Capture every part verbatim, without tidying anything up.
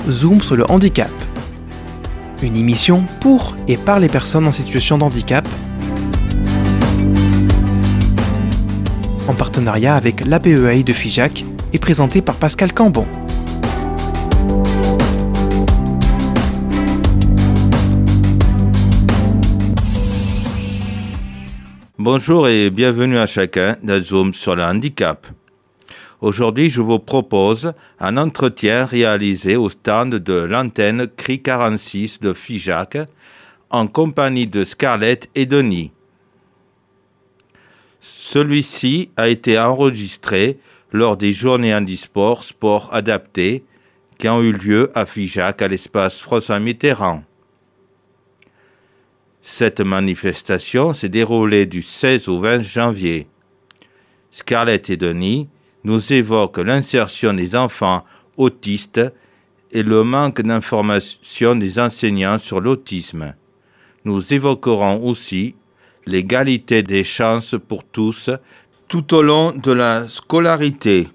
Zoom sur le handicap. Une émission pour et par les personnes en situation de handicap, en partenariat avec l'A P E A I de Figeac et présentée par Pascal Cambon. Bonjour et bienvenue à chacun dans Zoom sur le handicap. Aujourd'hui, je vous propose un entretien réalisé au stand de l'antenne C R I quarante-six de Figeac en compagnie de Scarlett et Denis. Celui-ci a été enregistré lors des journées handisport sport adapté qui ont eu lieu à Figeac à l'espace François Mitterrand. Cette manifestation s'est déroulée du seize au vingt janvier. Scarlett et Denis nous évoquent l'insertion des enfants autistes et le manque d'information des enseignants sur l'autisme. Nous évoquerons aussi l'égalité des chances pour tous tout au long de la scolarité.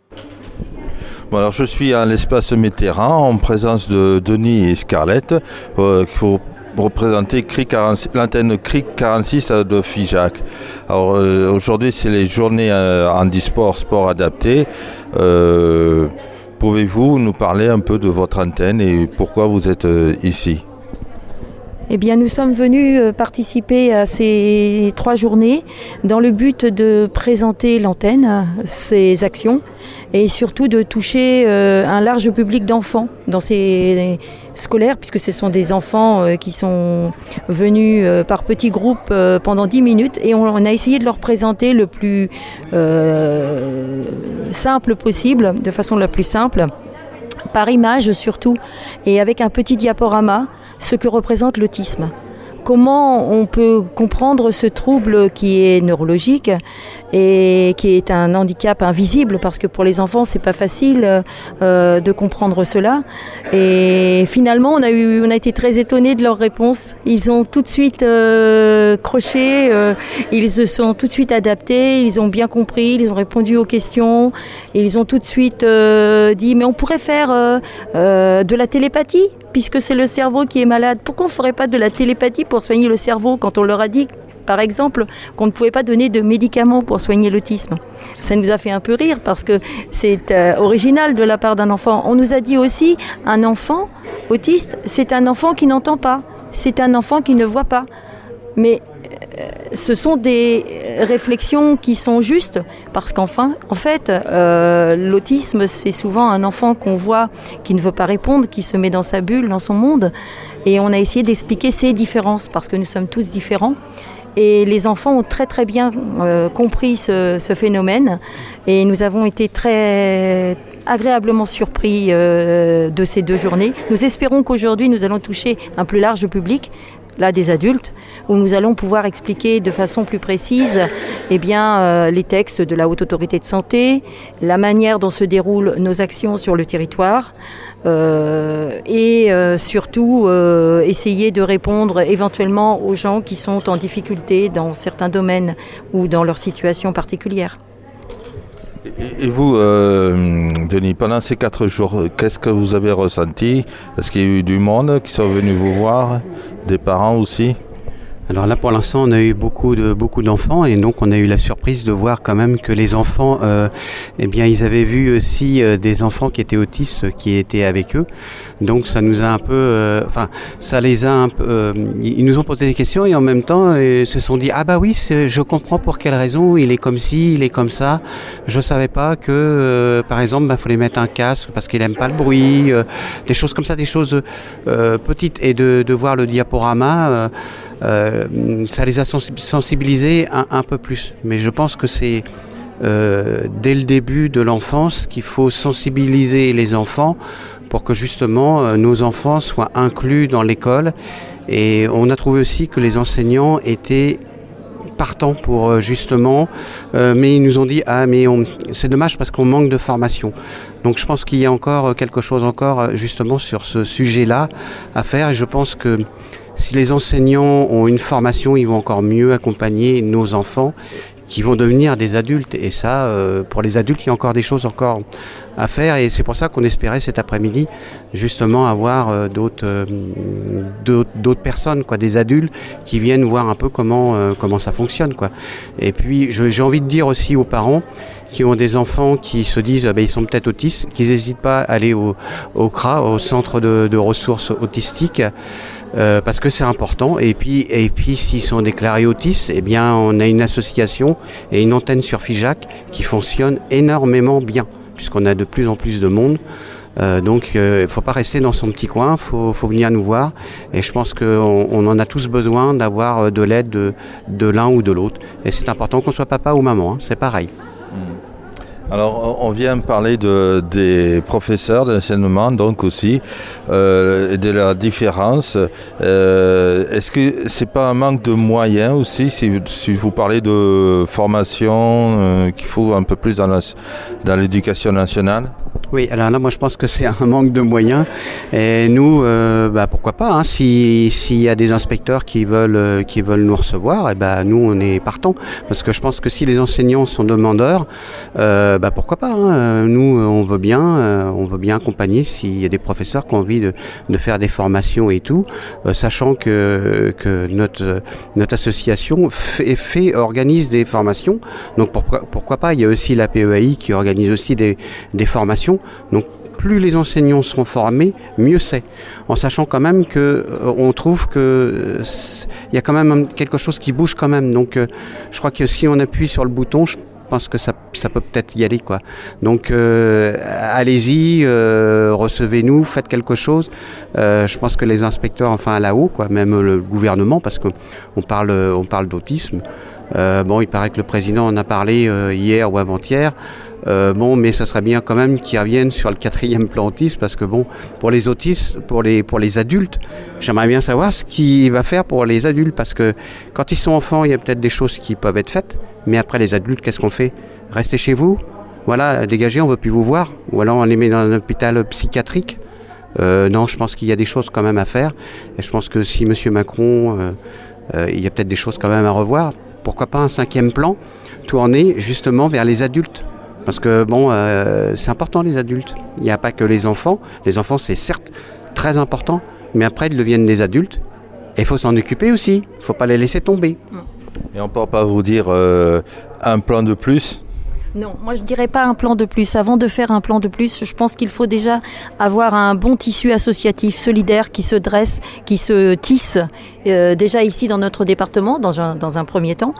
Bon, alors je suis à l'espace Mitterrand en présence de Denis et Scarlett euh, pour représenter C R I quarante-six, l'antenne C R I quarante-six de Figeac. Alors euh, aujourd'hui c'est les journées euh, handisport sport adapté. Euh, pouvez-vous nous parler un peu de votre antenne et pourquoi vous êtes euh, ici ? Eh bien, nous sommes venus participer à ces trois journées dans le but de présenter l'antenne, ses actions et surtout de toucher un large public d'enfants dans ces scolaires, puisque ce sont des enfants qui sont venus par petits groupes pendant dix minutes et on a essayé de leur présenter le plus euh, simple possible, de façon la plus simple, par image surtout, et avec un petit diaporama, ce que représente l'autisme. Comment on peut comprendre ce trouble qui est neurologique et qui est un handicap invisible, parce que pour les enfants c'est pas facile euh, de comprendre cela. Et finalement on a eu, on a été très étonnés de leurs réponses. Ils ont tout de suite euh, croché, euh, ils se sont tout de suite adaptés, ils ont bien compris, ils ont répondu aux questions, et ils ont tout de suite euh, dit mais on pourrait faire euh, euh, de la télépathie puisque c'est le cerveau qui est malade. Pourquoi on ne ferait pas de la télépathie pour soigner le cerveau quand on leur a dit, par exemple, qu'on ne pouvait pas donner de médicaments pour soigner l'autisme? Ça nous a fait un peu rire parce que c'est euh, original de la part d'un enfant. On nous a dit aussi, un enfant autiste, c'est un enfant qui n'entend pas, c'est un enfant qui ne voit pas. Mais euh, ce sont des réflexions qui sont justes parce qu'enfin, en fait, euh, l'autisme, c'est souvent un enfant qu'on voit qui ne veut pas répondre, qui se met dans sa bulle, dans son monde. Et on a essayé d'expliquer ces différences parce que nous sommes tous différents. Et les enfants ont très très bien euh, compris ce, ce phénomène et nous avons été très agréablement surpris euh, de ces deux journées. Nous espérons qu'aujourd'hui nous allons toucher un plus large public, là des adultes, où nous allons pouvoir expliquer de façon plus précise eh bien, euh, les textes de la Haute Autorité de Santé, la manière dont se déroulent nos actions sur le territoire euh, et euh, surtout euh, essayer de répondre éventuellement aux gens qui sont en difficulté dans certains domaines ou dans leur situation particulière. Et vous, euh, Denis, pendant ces quatre jours, qu'est-ce que vous avez ressenti ? Est-ce qu'il y a eu du monde qui sont venus vous voir, des parents aussi ? Alors là, pour l'instant, on a eu beaucoup de beaucoup d'enfants et donc on a eu la surprise de voir quand même que les enfants, euh, eh bien, ils avaient vu aussi euh, des enfants qui étaient autistes qui étaient avec eux. Donc ça nous a un peu, euh, enfin, ça les a un peu. Euh, ils nous ont posé des questions et en même temps, ils se sont dit ah bah oui, c'est, je comprends pour quelle raison il est comme ci, il est comme ça. Je savais pas que, euh, par exemple, bah, fallait mettre un casque parce qu'il aime pas le bruit, euh, des choses comme ça, des choses euh, petites et de, de voir le diaporama. Euh, Euh, ça les a sensibilisés un, un peu plus. Mais je pense que c'est euh, dès le début de l'enfance qu'il faut sensibiliser les enfants pour que justement euh, nos enfants soient inclus dans l'école. Et on a trouvé aussi que les enseignants étaient partants pour euh, justement, euh, mais ils nous ont dit ah mais on, c'est dommage parce qu'on manque de formation. Donc je pense qu'il y a encore quelque chose encore justement sur ce sujet-là à faire. Et je pense que si les enseignants ont une formation, ils vont encore mieux accompagner nos enfants qui vont devenir des adultes. Et ça, euh, pour les adultes, il y a encore des choses encore à faire. Et c'est pour ça qu'on espérait cet après-midi justement avoir euh, d'autres, euh, d'autres, d'autres personnes, quoi, des adultes qui viennent voir un peu comment, euh, comment ça fonctionne, quoi. Et puis, je, j'ai envie de dire aussi aux parents qui ont des enfants qui se disent ah ben, ils sont peut-être autistes, qu'ils n'hésitent pas à aller au, au C R A, au Centre de, de ressources autistiques, euh, parce que c'est important. Et puis, et puis s'ils sont déclarés autistes, eh bien, on a une association et une antenne sur Figeac qui fonctionne énormément bien, puisqu'on a de plus en plus de monde. Euh, donc il euh, ne faut pas rester dans son petit coin, il faut, faut venir nous voir. Et je pense qu'on on en a tous besoin d'avoir de l'aide de, de l'un ou de l'autre. Et c'est important qu'on soit papa ou maman, hein, c'est pareil. Alors, on vient parler de, des professeurs d'enseignement, donc aussi, euh, de la différence. Euh, est-ce que c'est pas un manque de moyens aussi, si, si vous parlez de formation, euh, qu'il faut un peu plus dans, la, dans l'éducation nationale ? Oui, alors là, moi, je pense que c'est un manque de moyens. Et nous, euh, bah, pourquoi pas, hein, si, s'il y a des inspecteurs qui veulent, euh, qui veulent nous recevoir, et bah, nous, on est partants. Parce que je pense que si les enseignants sont demandeurs, euh, bah, pourquoi pas, hein, nous, on veut bien, euh, on veut bien accompagner s'il y a des professeurs qui ont envie de, de faire des formations et tout, euh, sachant que, que notre, notre association fait, fait, organise des formations. Donc, pourquoi, pourquoi pas, il y a aussi la P E A I qui organise aussi des, des formations. Donc plus les enseignants seront formés, mieux c'est. En sachant quand même que euh, on trouve que euh, il y a quand même quelque chose qui bouge quand même. Donc euh, je crois que si on appuie sur le bouton, je pense que ça, ça peut peut-être y aller, quoi. Donc euh, allez-y, euh, recevez-nous, faites quelque chose. Euh, je pense que les inspecteurs, enfin là-haut, quoi, même le gouvernement, parce que on parle, on parle d'autisme. Euh, bon, il paraît que le président en a parlé euh, hier ou avant-hier. Euh, bon, mais ça serait bien quand même qu'ils reviennent sur le quatrième plan autisme, parce que bon, pour les autistes, pour les, pour les adultes, j'aimerais bien savoir ce qu'il va faire pour les adultes, parce que quand ils sont enfants, il y a peut-être des choses qui peuvent être faites, mais après les adultes, qu'est-ce qu'on fait ? Restez chez vous, voilà, dégagez, on ne veut plus vous voir, ou alors on les met dans un hôpital psychiatrique. Euh, non, je pense qu'il y a des choses quand même à faire, et je pense que si M. Macron, euh, euh, il y a peut-être des choses quand même à revoir, pourquoi pas un cinquième plan tourné justement vers les adultes ? Parce que bon, euh, c'est important les adultes. Il n'y a pas que les enfants. Les enfants, c'est certes très important, mais après, ils deviennent des adultes. Et il faut s'en occuper aussi. Il ne faut pas les laisser tomber. Et on ne peut pas vous dire euh, un plan de plus ? Non, moi je dirais pas un plan de plus. Avant de faire un plan de plus, je pense qu'il faut déjà avoir un bon tissu associatif solidaire qui se dresse, qui se tisse euh, déjà ici dans notre département, dans un, dans un premier temps.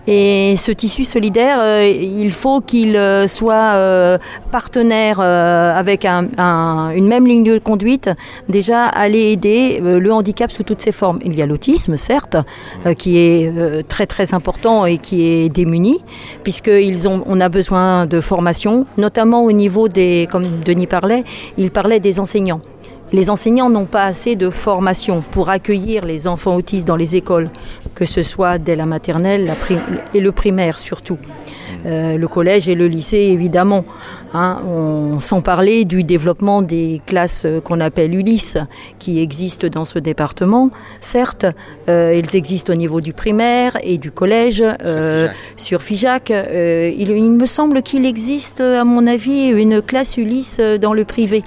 Et ce tissu solidaire, euh, il faut qu'il euh, soit euh, partenaire euh, avec un, un, une même ligne de conduite, déjà aller aider euh, le handicap sous toutes ses formes. Il y a l'autisme, certes, euh, qui est euh, très très important et qui est démuni, puisqu'ils ont, on a besoin besoin de formation, notamment au niveau des, comme Denis parlait, il parlait des enseignants. Les enseignants n'ont pas assez de formation pour accueillir les enfants autistes dans les écoles, que ce soit dès la maternelle la prim- et le primaire surtout. Euh, le collège et le lycée, évidemment. Hein, on, sans parler du développement des classes qu'on appelle Ulysse, qui existent dans ce département. Certes, euh, elles existent au niveau du primaire et du collège, euh, sur Figeac. Euh, il, il me semble qu'il existe, à mon avis, une classe Ulysse dans le privé.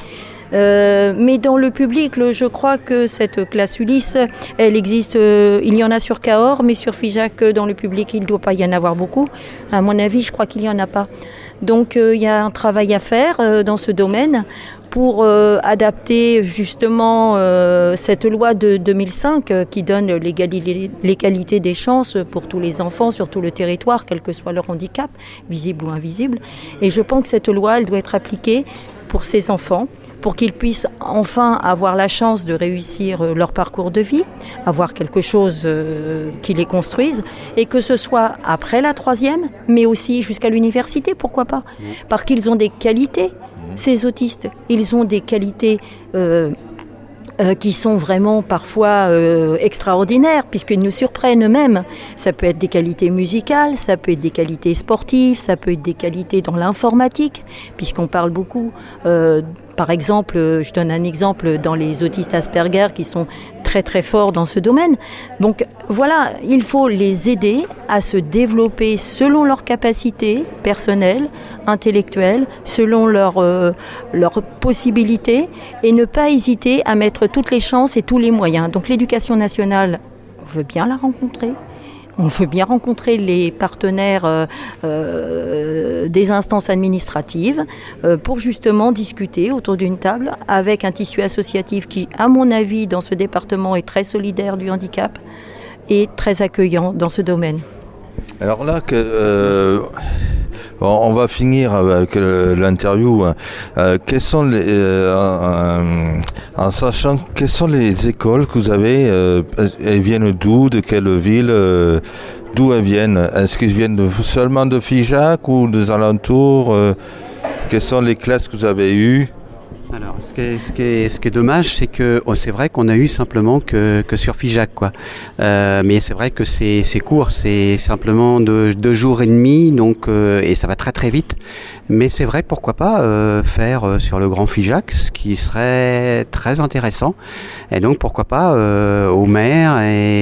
Euh, mais dans le public, le, je crois que cette classe Ulysse, elle existe, euh, il y en a sur Cahors, mais sur Figeac, dans le public, il ne doit pas y en avoir beaucoup. À mon avis, je crois qu'il n'y en a pas. Donc, euh, il y a un travail à faire euh, dans ce domaine pour euh, adapter justement euh, cette loi de deux mille cinq euh, qui donne l'égalité, l'égalité des chances pour tous les enfants sur tout le territoire, quel que soit leur handicap, visible ou invisible. Et je pense que cette loi, elle doit être appliquée pour ces enfants, pour qu'ils puissent enfin avoir la chance de réussir leur parcours de vie, avoir quelque chose euh, qui les construise, et que ce soit après la troisième, mais aussi jusqu'à l'université, pourquoi pas ? Parce qu'ils ont des qualités, ces autistes. Ils ont des qualités euh, euh, qui sont vraiment parfois euh, extraordinaires, puisqu'ils nous surprennent eux-mêmes. Ça peut être des qualités musicales, ça peut être des qualités sportives, ça peut être des qualités dans l'informatique, puisqu'on parle beaucoup... Euh, Par exemple, je donne un exemple dans les autistes Asperger qui sont très très fort dans ce domaine. Donc voilà, il faut les aider à se développer selon leurs capacités personnelles, intellectuelles, selon leurs euh, leurs possibilités, et ne pas hésiter à mettre toutes les chances et tous les moyens. Donc l'éducation nationale, on veut bien la rencontrer. On veut bien rencontrer les partenaires euh, euh, des instances administratives euh, pour justement discuter autour d'une table avec un tissu associatif qui, à mon avis, dans ce département est très solidaire du handicap et très accueillant dans ce domaine. Alors là, que, euh, on va finir avec l'interview. Euh, quelles sont les, euh, en, en sachant quelles sont les écoles que vous avez, euh, elles viennent d'où, de quelle ville, euh, d'où elles viennent? Est-ce qu'elles viennent de, seulement de Figeac ou des alentours? euh, Quelles sont les classes que vous avez eues? Alors, ce qui est, ce qui est, ce qui est dommage, c'est que oh, c'est vrai qu'on a eu simplement que, que sur Figeac, quoi. Euh, mais c'est vrai que c'est, c'est court, c'est simplement deux, deux jours et demi, donc euh, et ça va très très vite. Mais c'est vrai, pourquoi pas euh, faire euh, sur le Grand Figeac, ce qui serait très intéressant. Et donc pourquoi pas euh, au maire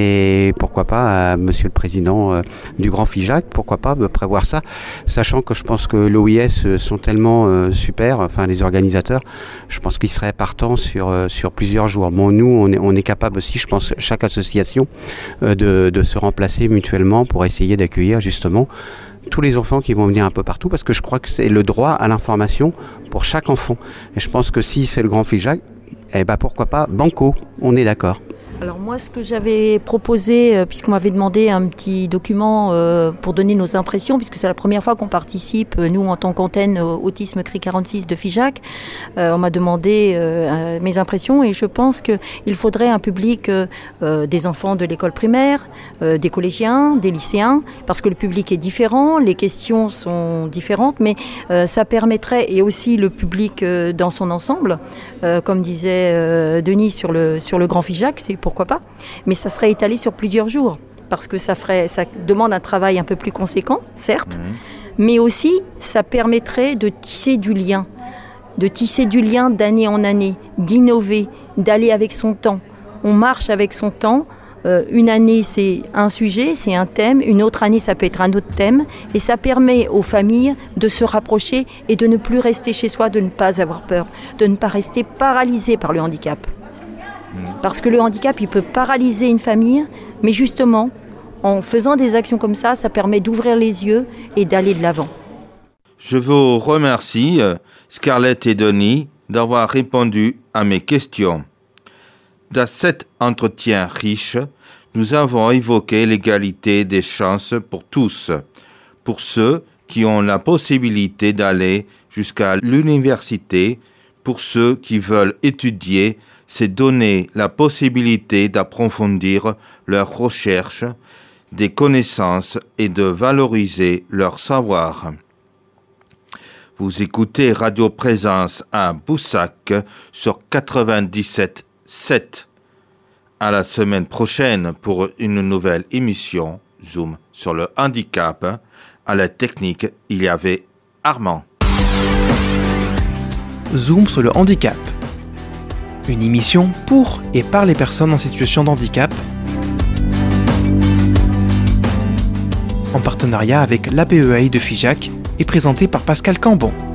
et pourquoi pas à Monsieur le Président euh, du Grand Figeac, pourquoi pas euh, prévoir ça, sachant que je pense que l'O I S sont tellement euh, super, enfin les organisateurs. Je pense qu'ils seraient partants sur, euh, sur plusieurs jours. Bon, nous, on est, on est capable aussi, je pense, chaque association, euh, de, de se remplacer mutuellement pour essayer d'accueillir justement tous les enfants qui vont venir un peu partout, parce que je crois que c'est le droit à l'information pour chaque enfant. Et je pense que si c'est le Grand Figeac, eh ben pourquoi pas banco, on est d'accord. Alors moi, ce que j'avais proposé, euh, puisqu'on m'avait demandé un petit document euh, pour donner nos impressions, puisque c'est la première fois qu'on participe, euh, nous en tant qu'antenne euh, Autisme C R I quarante-six de Figeac, euh, on m'a demandé euh, mes impressions, et je pense qu'il faudrait un public euh, euh, des enfants de l'école primaire, euh, des collégiens, des lycéens, parce que le public est différent, les questions sont différentes, mais euh, ça permettrait, et aussi le public euh, dans son ensemble, euh, comme disait euh, Denis sur le, sur le Grand Figeac, c'est pour pourquoi pas, mais ça serait étalé sur plusieurs jours, parce que ça, ferait, ça demande un travail un peu plus conséquent, certes, mmh. mais aussi ça permettrait de tisser du lien, de tisser du lien d'année en année, d'innover, d'aller avec son temps. On marche avec son temps, euh, une année c'est un sujet, c'est un thème, une autre année ça peut être un autre thème, et ça permet aux familles de se rapprocher et de ne plus rester chez soi, de ne pas avoir peur, de ne pas rester paralysé par le handicap. Parce que le handicap, il peut paralyser une famille, mais justement, en faisant des actions comme ça, ça permet d'ouvrir les yeux et d'aller de l'avant. Je vous remercie, Scarlett et Denis, d'avoir répondu à mes questions. Dans cet entretien riche, nous avons évoqué l'égalité des chances pour tous, pour ceux qui ont la possibilité d'aller jusqu'à l'université, pour ceux qui veulent étudier, c'est donner la possibilité d'approfondir leurs recherches, des connaissances et de valoriser leur savoir. Vous écoutez Radio Présence à Boussac sur quatre-vingt-dix-sept sept. À la semaine prochaine pour une nouvelle émission Zoom sur le handicap. À la technique, il y avait Armand. Zoom sur le handicap. Une émission pour et par les personnes en situation de handicap, en partenariat avec l'A P E A I de Figeac et présentée par Pascal Cambon.